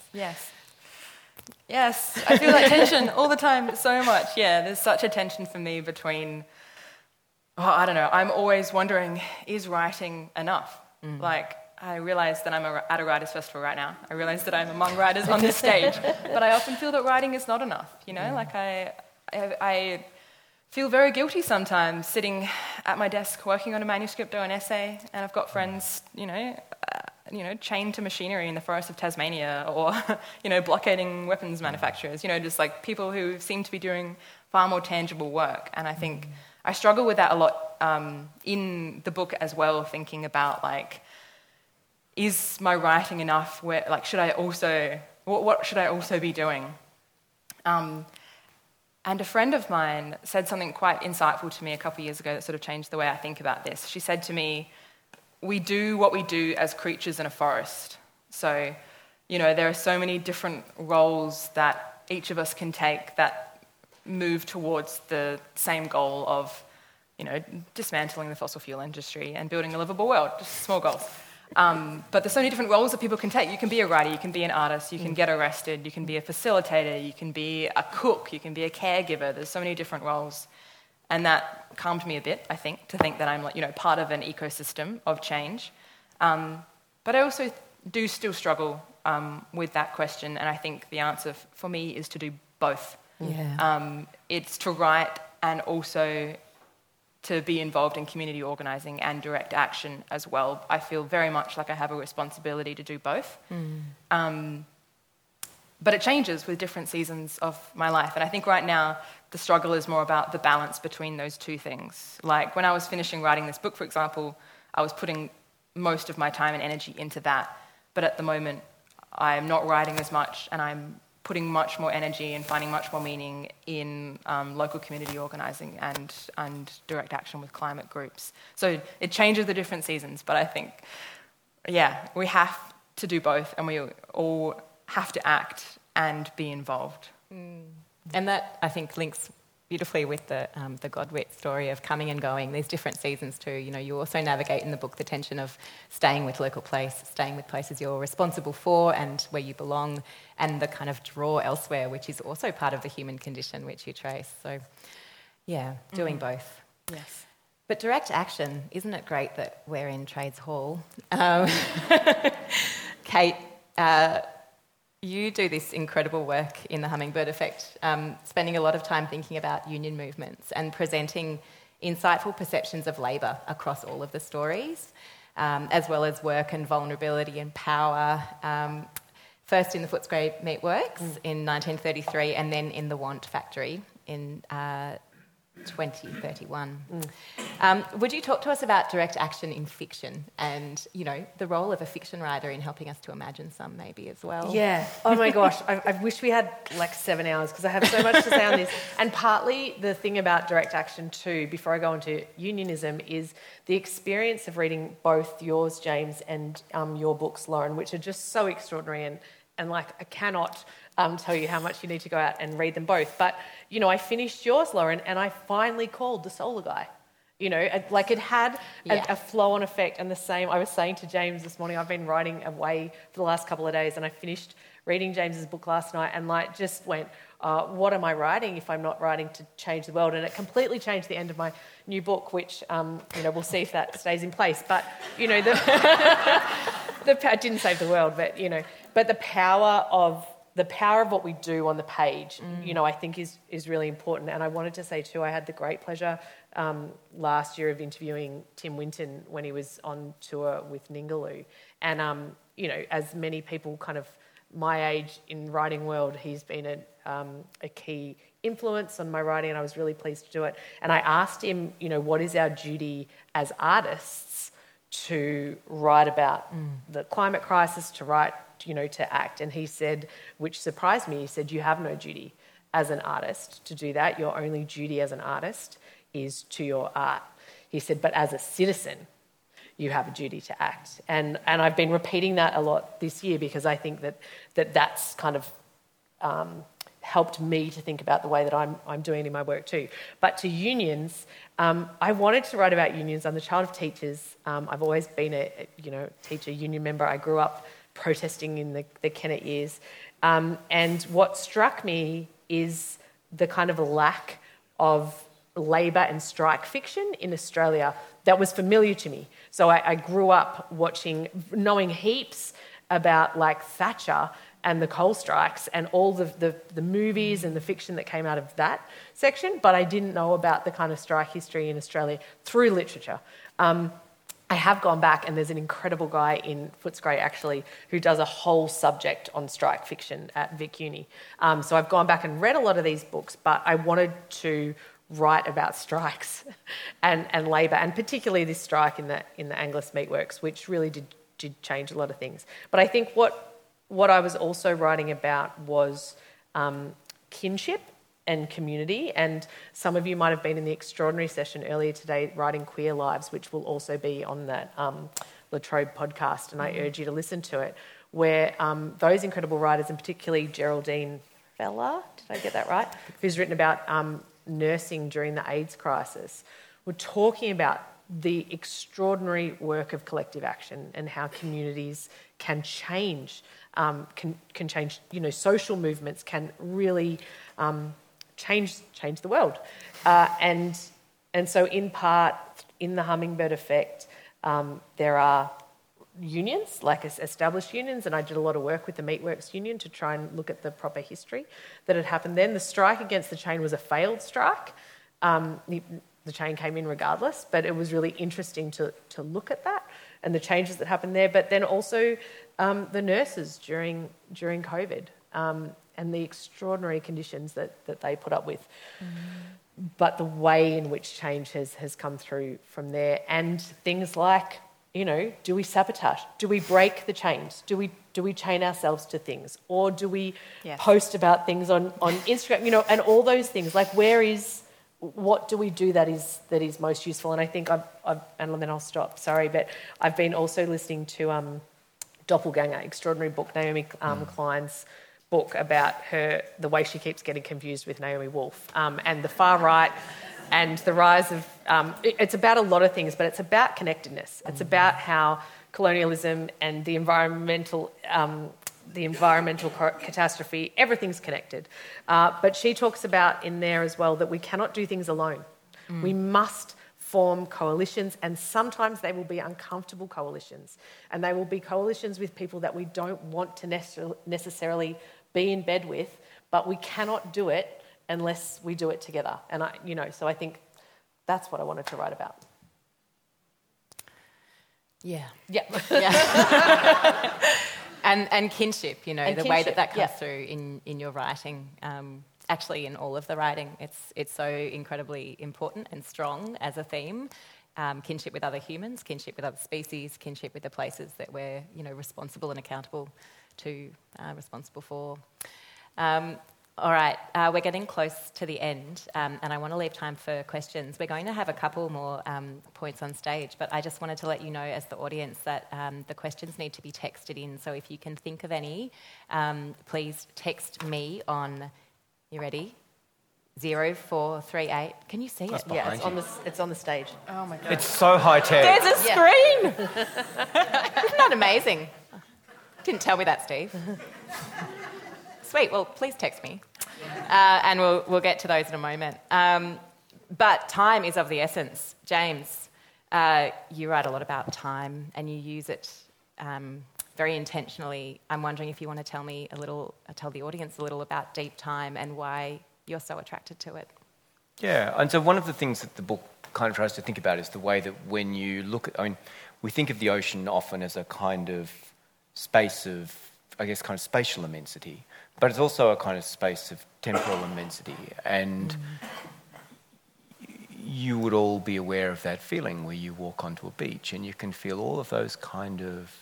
Yes, I feel that tension all the time so much. Yeah, there's such a tension for me between, I'm always wondering, is writing enough? Like, I realise that I'm at a writers' festival right now. I realise that I'm among writers on this stage. But I often feel that writing is not enough, Like, I feel very guilty sometimes sitting at my desk working on a manuscript or an essay, and I've got friends, chained to machinery in the forest of Tasmania, or, blockading weapons manufacturers, just like people who seem to be doing far more tangible work. And I think I struggle with that a lot in the book as well, thinking about, like, is my writing enough? Where, like, should I also, what should I also be doing? And a friend of mine said something quite insightful to me a couple of years ago that sort of changed the way I think about this. She said to me, we do what we do as creatures in a forest. So, there are so many different roles that each of us can take that move towards the same goal of, dismantling the fossil fuel industry and building a livable world, just small goals. But there's so many different roles that people can take. You can be a writer, you can be an artist, you can get arrested, you can be a facilitator, you can be a cook, you can be a caregiver. There's so many different roles. And that calmed me a bit, I think, to think that I'm, part of an ecosystem of change. But I also do still struggle with that question, and I think the answer for me is to do both. It's to write and also to be involved in community organising and direct action as well. I feel very much like I have a responsibility to do both. But it changes with different seasons of my life. And I think right now the struggle is more about the balance between those two things. Like, when I was finishing writing this book, for example, I was putting most of my time and energy into that. But at the moment, I'm not writing as much, and I'm putting much more energy and finding much more meaning in local community organising and direct action with climate groups. So it changes the different seasons, but I think, we have to do both, and we all have to act and be involved. And that, I think, links beautifully with the Godwit story of coming and going. There's different seasons too. You know, you also navigate in the book the tension of staying with local place, staying with places you're responsible for and where you belong, and the kind of draw elsewhere, which is also part of the human condition which you trace. So, yeah, doing both. Yes. But direct action, isn't it great that we're in Trades Hall? Kate, you do this incredible work in The Hummingbird Effect, spending a lot of time thinking about union movements and presenting insightful perceptions of labour across all of the stories, as well as work and vulnerability and power, first in the Footscray Meatworks in 1933 and then in the Want Factory in 2031. Would you talk to us about direct action in fiction and, you know, the role of a fiction writer in helping us to imagine some maybe as well? Yeah. Oh my gosh. I wish we had like 7 hours because I have so much to say on this. And partly the thing about direct action too, before I go into unionism, is the experience of reading both yours, James, and your books, Lauren, which are just so extraordinary and like I cannot tell you how much you need to go out and read them both. But, you know, I finished yours, Lauren, and I finally called The Solar Guy. You know, like it had a flow-on effect, and the same, I was saying to James this morning, I've been writing away for the last couple of days, and I finished reading James's book last night and like just went, what am I writing if I'm not writing to change the world? And it completely changed the end of my new book, which, you know, we'll see if that stays in place. But, you know, it didn't save the world, but, you know, but the power of what we do on the page, you know, I think is really important. And I wanted to say too, I had the great pleasure last year of interviewing Tim Winton when he was on tour with Ningaloo. And, you know, as many people kind of my age in writing world, he's been a key influence on my writing, and I was really pleased to do it. And I asked him, you know, what is our duty as artists to write about the climate crisis, to write, you know, to act. And he said, which surprised me, he said, you have no duty as an artist to do that. Your only duty as an artist is to your art. He said, but as a citizen, you have a duty to act. And I've been repeating that a lot this year because I think that's kind of helped me to think about the way that I'm doing in my work too. But to unions, I wanted to write about unions. I'm the child of teachers. I've always been a teacher union member. I grew up protesting in the Kennett years. And what struck me is the kind of lack of labour and strike fiction in Australia that was familiar to me. So I grew up knowing heaps about like Thatcher and the coal strikes and all the movies and the fiction that came out of that section, but I didn't know about the kind of strike history in Australia through literature. I have gone back, and there's an incredible guy in Footscray actually who does a whole subject on strike fiction at Vic Uni. So I've gone back and read a lot of these books, but I wanted to write about strikes and labour, and particularly this strike in the Angliss Meatworks, which really did change a lot of things. But I think what I was also writing about was kinship and community, and some of you might have been in the extraordinary session earlier today, Writing Queer Lives, which will also be on that La Trobe podcast, and I urge you to listen to it, where those incredible writers, and particularly Geraldine Feller, did I get that right, who's written about nursing during the AIDS crisis, were talking about the extraordinary work of collective action and how communities can change, can change, you know, social movements can really change the world. And so in part, in the Hummingbird Effect, there are unions, like established unions, and I did a lot of work with the Meatworks Union to try and look at the proper history that had happened then. The strike against the chain was a failed strike. The chain came in regardless, but it was really interesting to look at that and the changes that happened there. But then also the nurses during COVID and the extraordinary conditions that they put up with. But the way in which change has come through from there, and things like, you know, do we sabotage? Do we break the chains? Do we chain ourselves to things? Or do we post about things on Instagram? You know, and all those things. Like, what do we do that is most useful? And I think and then I'll stop. Sorry, but I've been also listening to Doppelganger, extraordinary book, Naomi Klein's book about the way she keeps getting confused with Naomi Wolf, and the far right and the rise of... it's about a lot of things, but it's about connectedness. It's about how colonialism and the environmental catastrophe, everything's connected. But she talks about in there as well that we cannot do things alone. We must form coalitions, and sometimes they will be uncomfortable coalitions, and they will be coalitions with people that we don't want to necessarily be in bed with, but we cannot do it unless we do it together. And so I think that's what I wanted to write about. Yeah. Yeah. And kinship, the way that comes yeah. through in your writing, actually in all of the writing, it's so incredibly important and strong as a theme. Kinship with other humans, kinship with other species, kinship with the places that we're, responsible and accountable to, responsible for. All right, we're getting close to the end, and I want to leave time for questions. We're going to have a couple more points on stage, but I just wanted to let you know as the audience that the questions need to be texted in. So if you can think of any, please text me on, you ready? 0438. Can you see it? Yeah, it's on the stage. Oh my God. It's so high tech. There's a screen! Isn't that amazing? Didn't tell me that, Steve. Sweet, well, please text me. And we'll get to those in a moment. But time is of the essence. James, you write a lot about time and you use it very intentionally. I'm wondering if you want to tell the audience a little about deep time and why you're so attracted to it. Yeah, and so one of the things that the book kind of tries to think about is the way that when you look at... we think of the ocean often as a kind of space of, kind of spatial immensity, but it's also a kind of space of temporal immensity. And you would all be aware of that feeling where you walk onto a beach and you can feel all of those kind of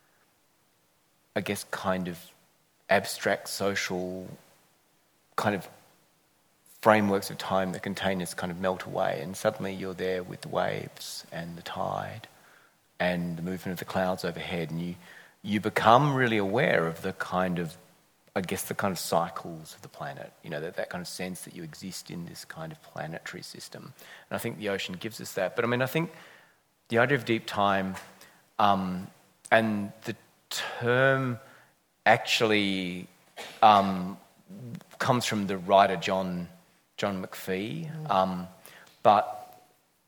abstract social kind of frameworks of time that containers kind of melt away, and suddenly you're there with the waves and the tide and the movement of the clouds overhead, and you become really aware of the kind of cycles of the planet, that kind of sense that you exist in this kind of planetary system. And I think the ocean gives us that. But I think the idea of deep time, and the term actually comes from the writer John McPhee, but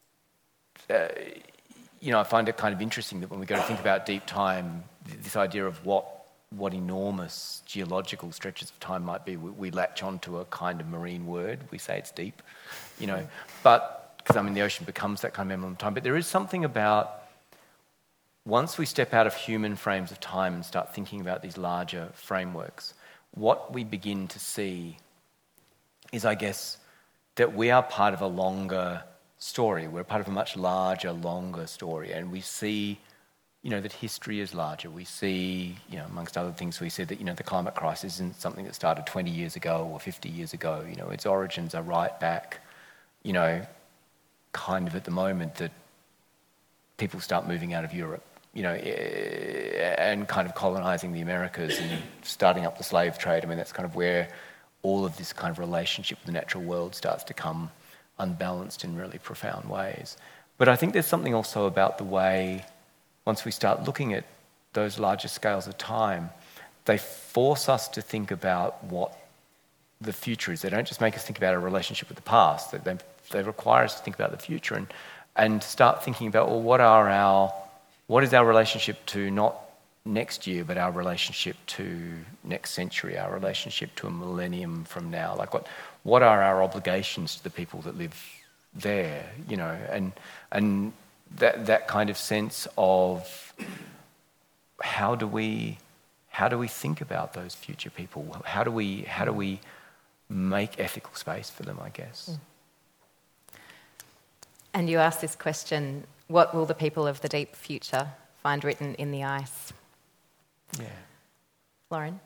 I find it kind of interesting that when we go to think about deep time, this idea of what enormous geological stretches of time might be, we latch onto a kind of marine word. We say it's deep, but because the ocean becomes that kind of emblem of time. But there is something about once we step out of human frames of time and start thinking about these larger frameworks, what we begin to see is, that we are part of a longer story. We're part of a much larger, longer story, and we see, that history is larger. We see, amongst other things, we see that, the climate crisis isn't something that started 20 years ago or 50 years ago. Its origins are right back, kind of at the moment that people start moving out of Europe, and kind of colonising the Americas and starting up the slave trade. That's kind of where all of this kind of relationship with the natural world starts to come unbalanced in really profound ways. But I think there's something also about the way, once we start looking at those larger scales of time, they force us to think about what the future is. They don't just make us think about our relationship with the past. They require us to think about the future and start thinking about, what is our relationship to not next year, but our relationship to next century, our relationship to a millennium from now? What are our obligations to the people that live there? And that kind of sense of how do we think about those future people? How do we make ethical space for them, I guess? And you asked this question, what will the people of the deep future find written in the ice? Yeah. Lauren?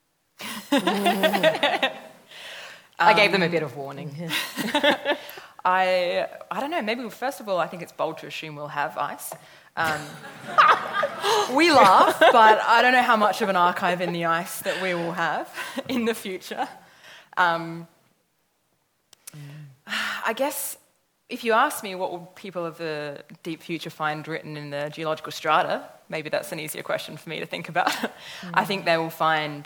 I gave them a bit of warning. I don't know, maybe first of all, I think it's bold to assume we'll have ice. We laugh, but I don't know how much of an archive in the ice that we will have in the future. I guess if you ask me what will people of the deep future find written in the geological strata, maybe that's an easier question for me to think about. I think they will find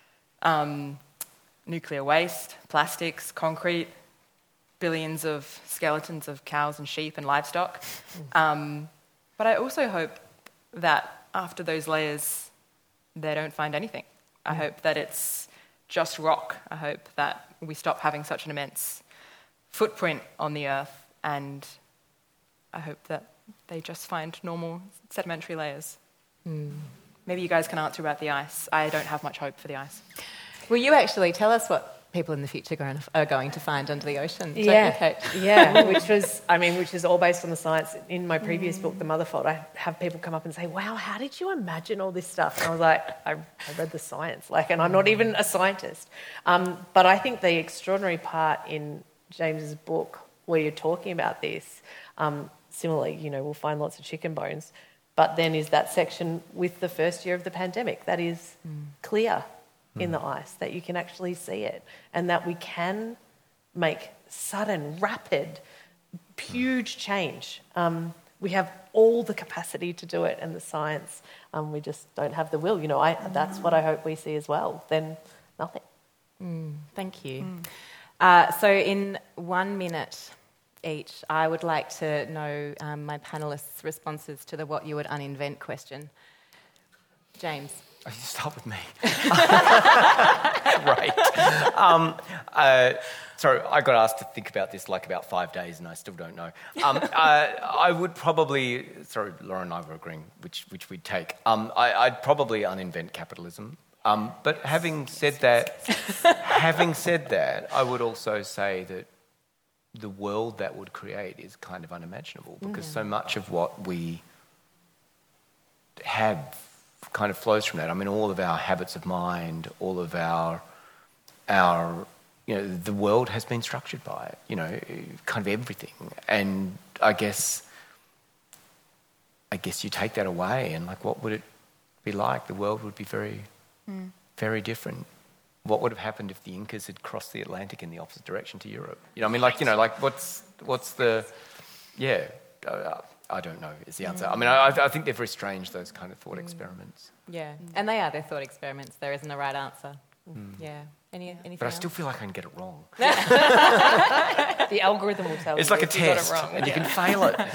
nuclear waste, plastics, concrete, billions of skeletons of cows and sheep and livestock. But I also hope that after those layers, they don't find anything. I hope that it's just rock. I hope that we stop having such an immense footprint on the earth, and I hope that they just find normal sedimentary layers. Maybe you guys can answer about the ice. I don't have much hope for the ice. Will you actually tell us what people in the future are going to find under the ocean? Yeah, Kate? yeah, which is all based on the science. In my previous book, The Motherfold, I have people come up and say, wow, how did you imagine all this stuff? And I was like, I read the science, and I'm not even a scientist. But I think the extraordinary part in James's book where you're talking about this, similarly, we'll find lots of chicken bones, but then is that section with the first year of the pandemic that is clear in the ice, that you can actually see it, and that we can make sudden, rapid, huge change. We have all the capacity to do it and the science. We just don't have the will. That's what I hope we see as well. Then nothing. Thank you. So in 1 minute each, I would like to know my panellists' responses to the what you would uninvent question. James. Oh, you start with me. Right. Sorry, I got asked to think about this about 5 days and I still don't know. I would probably... Sorry, Lauren and I were agreeing which we'd take. I'd probably uninvent capitalism. But having said that, I would also say that the world that would create is kind of unimaginable, because so much of what we have kind of flows from that. I mean, all of our habits of mind, all of our the world has been structured by it, kind of everything. And I guess you take that away and what would it be like? The world would be very, very different. What would have happened if the Incas had crossed the Atlantic in the opposite direction to Europe? What's the... Yeah, I don't know is the answer. I mean, I think they're very strange, those kind of thought experiments. Yeah, and they are, they're thought experiments. There isn't a right answer. Yeah. Anything But I else? still feel like I can get it wrong. The algorithm will tell you. It's like a if you got it test, wrong. and you can fail it.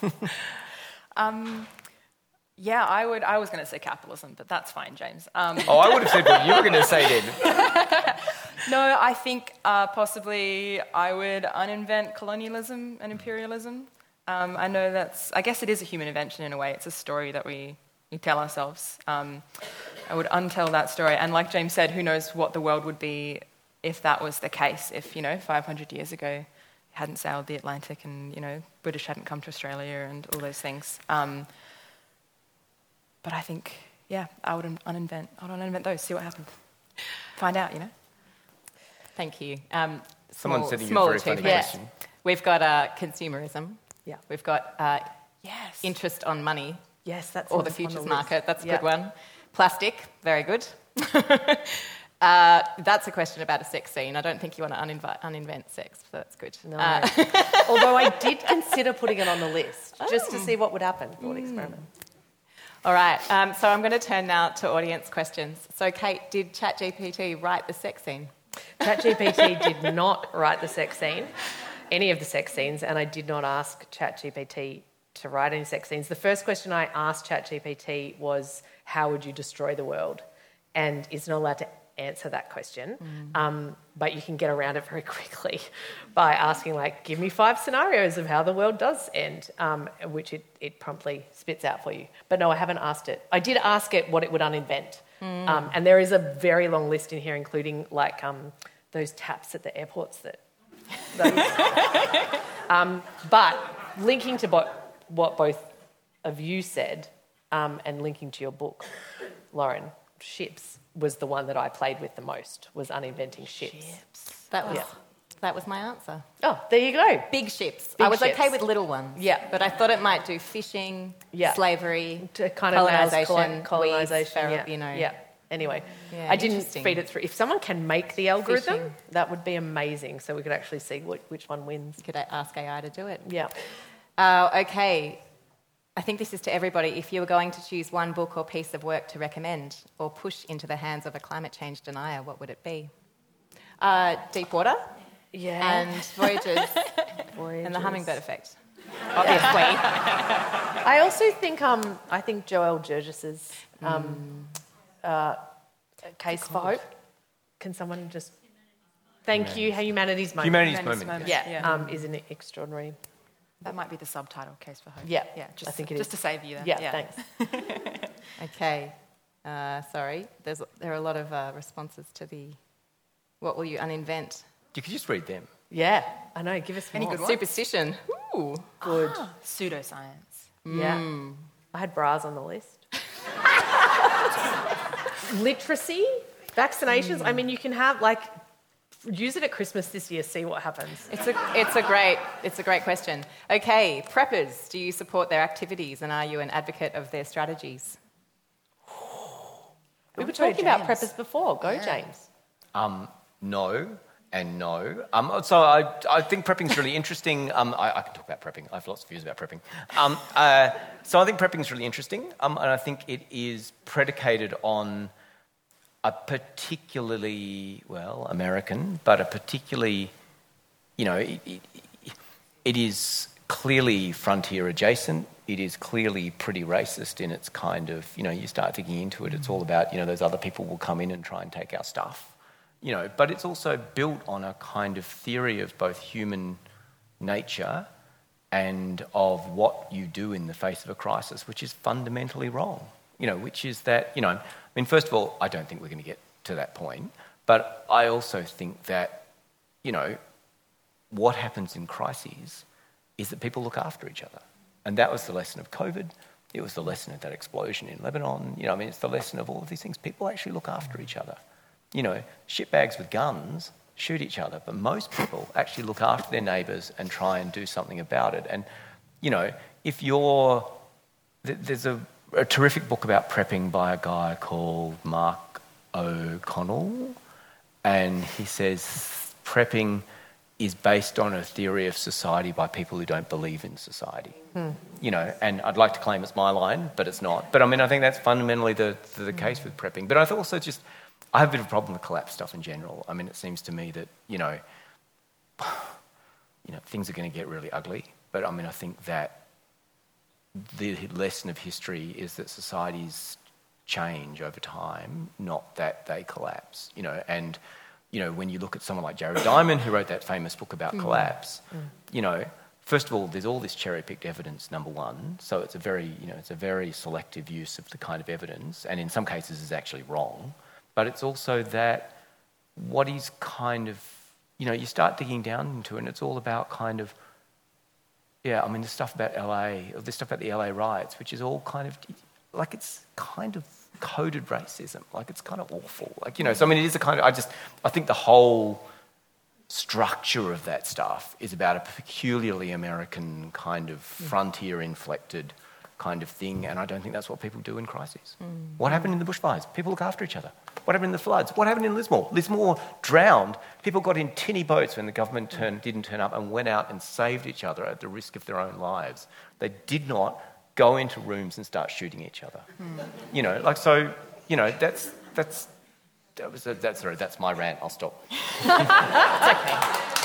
Yeah, I was going to say capitalism, but that's fine, James. I would have said what you were going to say then. No, I think possibly I would uninvent colonialism and imperialism. I know I guess it is a human invention in a way. It's a story that we tell ourselves. I would untell that story. And like James said, who knows what the world would be if that was the case, if, 500 years ago hadn't sailed the Atlantic and, British hadn't come to Australia and all those things. But I think, I would uninvent those, see what happened. Find out, Thank you. Someone said you a very funny question. We've got consumerism. Yeah. We've got interest on money. Yes, that's or on the the futures list. market. That's a good one. Plastic, very good. That's a question about a sex scene. I don't think you want to uninvent sex, so that's good. No. Although I did consider putting it on the list, just to see what would happen. Thought experiment. All right, so I'm going to turn now to audience questions. So, Kate, did ChatGPT write the sex scene? ChatGPT did not write the sex scene, any of the sex scenes, and I did not ask ChatGPT to write any sex scenes. The first question I asked ChatGPT was, how would you destroy the world? And it's not allowed to answer that question, but you can get around it very quickly by asking, give me 5 scenarios of how the world does end, which it promptly spits out for you. But no, I haven't asked it. I did ask it what it would uninvent. And there is a very long list in here, including those taps at the airports but linking to what both of you said, and linking to your book, Lauren, ships was the one that I played with the most, was uninventing ships. That was That was my answer. Oh, there you go. Big ships. Big I was okay ships. with little ones. Yeah. But I thought it might do fishing, slavery, To kind of colonisation, colonisation, weeds, feral, yeah. you know. Yeah. Anyway, Yeah, I didn't interesting. feed it through. If someone can make the algorithm, Fishing. that would be amazing. So we could actually see which one wins. Could I ask AI to do it? Yeah. Okay. I think this is to everybody. If you were going to choose one book or piece of work to recommend or push into the hands of a climate change denier, what would it be? Deepwater Yeah. and Voyagers and the Hummingbird Effect. Obviously. I also think Joel Gergis's Case for Hope. Can someone just thank you? Humanity's Moment. Humanity's Moment. Yeah, is an extraordinary. That might be the subtitle, Case for Hope. Yeah, just, I think it just is. to save you there. Yeah, thanks. Okay. Sorry. There are a lot of responses to the what will you uninvent? You could just read them. Yeah, I know. Give us Any more. good ones? Superstition. Ooh. Good. Pseudoscience. Yeah. I had bras on the list. Literacy, vaccinations. I mean, you can have use it at Christmas this year. See what happens. It's a great question. Okay, preppers. Do you support their activities and are you an advocate of their strategies? We were talking about preppers before. Go, James. No and no. So I think prepping's really interesting. I can talk about prepping. I have lots of views about prepping. So I think prepping's really interesting, and I think it is predicated on a particularly, American, but a particularly, it is clearly frontier adjacent. It is clearly pretty racist in its kind of, you start digging into it, it's all about, those other people will come in and try and take our stuff. But it's also built on a kind of theory of both human nature and of what you do in the face of a crisis, which is fundamentally wrong. Which is that, first of all, I don't think we're going to get to that point, but I also think that, what happens in crises is that people look after each other. And that was the lesson of COVID. It was the lesson of that explosion in Lebanon. It's the lesson of all of these things. People actually look after each other. Shitbags with guns shoot each other, but most people actually look after their neighbours and try and do something about it. And, if you're... There's a terrific book about prepping by a guy called Mark O'Connell, and he says prepping is based on a theory of society by people who don't believe in society. And I'd like to claim it's my line, but it's not. But I think that's fundamentally the case with prepping. But I also I have a bit of a problem with collapse stuff in general. It seems to me that, things are going to get really ugly. But I think that the lesson of history is that societies change over time, not that they collapse. And when you look at someone like Jared Diamond, who wrote that famous book about collapse, first of all, there's all this cherry-picked evidence, number one. So it's a very selective use of the kind of evidence, and in some cases is actually wrong. But it's also that what is kind of, you start digging down into it, and it's all about kind of, the stuff about LA, or the stuff about the LA riots, which is all kind of, it's kind of coded racism. It's kind of awful. So it is a kind of, I think the whole structure of that stuff is about a peculiarly American kind of frontier-inflected kind of thing, and I don't think that's what people do in crises. What happened in the bushfires? People look after each other. What happened in the floods? What happened in Lismore? Lismore drowned. People got in tinny boats when the government didn't turn up and went out and saved each other at the risk of their own lives. They did not go into rooms and start shooting each other. That's my rant. I'll stop. It's okay.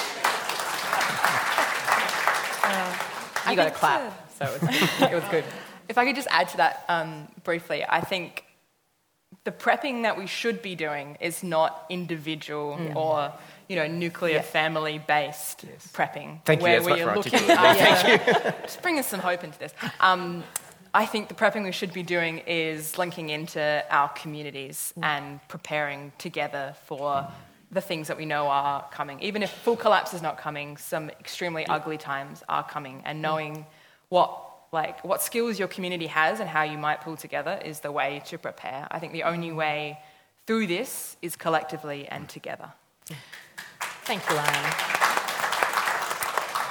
You got to clap, so it was good. If I could just add to that briefly, I think the prepping that we should be doing is not individual or nuclear family-based prepping. Thank you. Where That's much we're more looking articulate. Thank you. Just bring us some hope into this. I think the prepping we should be doing is linking into our communities and preparing together for the things that we know are coming. Even if full collapse is not coming, some extremely ugly times are coming, and knowing what skills your community has and how you might pull together is the way to prepare. I think the only way through this is collectively and together. Thank you, Lauren.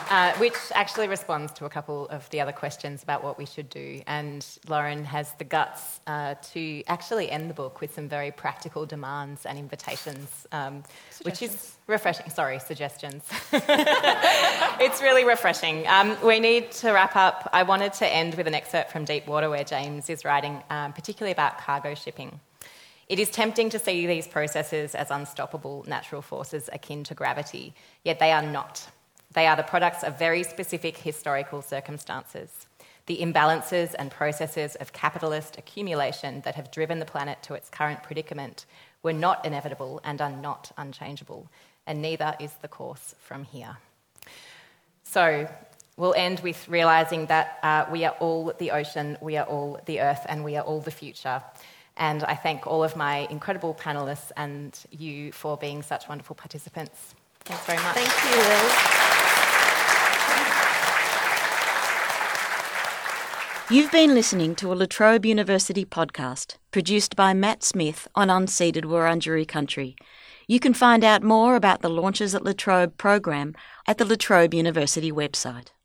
which actually responds to a couple of the other questions about what we should do. And Lauren has the guts to actually end the book with some very practical demands and invitations, which is refreshing. Sorry, suggestions. It's really refreshing. We need to wrap up. I wanted to end with an excerpt from Deep Water where James is writing particularly about cargo shipping. It is tempting to see these processes as unstoppable natural forces akin to gravity, yet they are not. They are the products of very specific historical circumstances. The imbalances and processes of capitalist accumulation that have driven the planet to its current predicament were not inevitable and are not unchangeable, and neither is the course from here. So we'll end with realising that we are all the ocean, we are all the earth, and we are all the future. And I thank all of my incredible panellists and you for being such wonderful participants. Thanks very much. Thank you, Lil. You've been listening to a La Trobe University podcast produced by Matt Smith on unceded Wurundjeri country. You can find out more about the Launches at La Trobe program at the La Trobe University website.